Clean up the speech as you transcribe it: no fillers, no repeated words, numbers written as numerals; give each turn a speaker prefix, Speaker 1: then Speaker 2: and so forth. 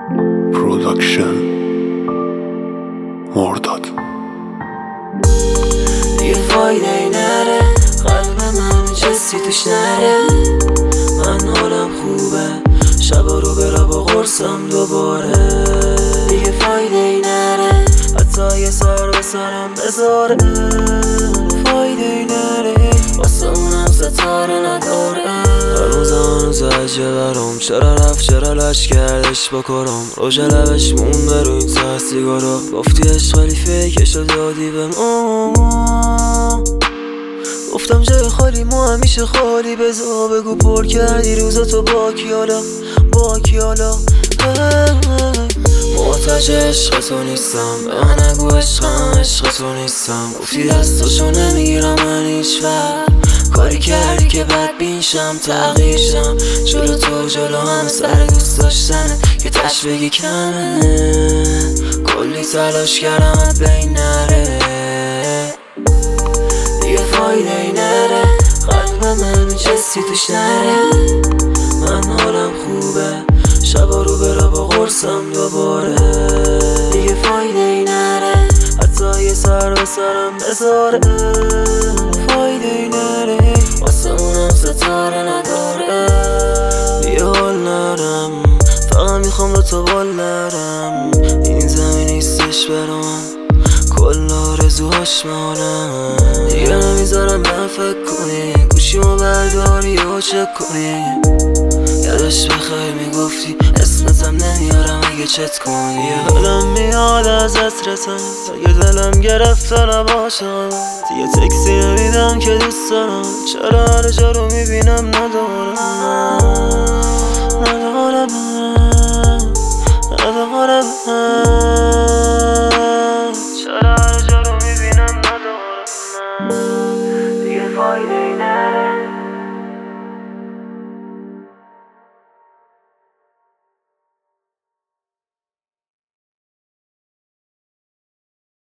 Speaker 1: پروداکشن مرداد.
Speaker 2: دیگه فایده ای نره، قلب من چسی توش نره. من حالم خوبه، شبا رو برا با قرصم دوباره. دیگه فایده ای نره، حتی یه سر به سرم بذاره. فایده ای نره، واسه اونم ستاره نداره. هنوز عجه برام، چرا رفت چرا لش کردش با کارم. روژ لبش مونده رو این ته سیگارا. گفتی عشق ولی فیکشو دادی به ما. گفتم جای خالی ما همیشه خالی. بزا بگو پر کردی روزاتو با کیالا با کیالا. محتاج عشق تو نیستم، به من نگو عشقم عشق تو نیستم. گفتی دستاشو نمیگیرم من هیچ وقت. کاری کردی که بدبین شم تغییر شم. جلو تو جلو هم سر دوست داشتنه که تش بگی کمه. کلی تلاش کردم بین نره. دیگه فایده ای نره، قلب من چسی توش نره. من حالم خوبه، شبا رو برا با قرصم دوباره. دیگه فایده ای نره، حتی یه سر به سرم بذاره. فایده ای نره، واسه اونم ستاره نداره. دیگه حال نرم، فقط میخوام با تو بال نرم. این زمین نیستش برام، کل آرزوهاش مالم. دیگه نمیذارم من فکر کنی، گوشیمو برداری و چک کنی. یادش بخیر میگفتی اسمتم نمیارم اگه چت کنی. حالم میاد از عطرتم، اگه دلم گرفت نباشم. دیگه تکسی نمیدم که دوست دارم، چرا هر جا رو میبینم ندارم.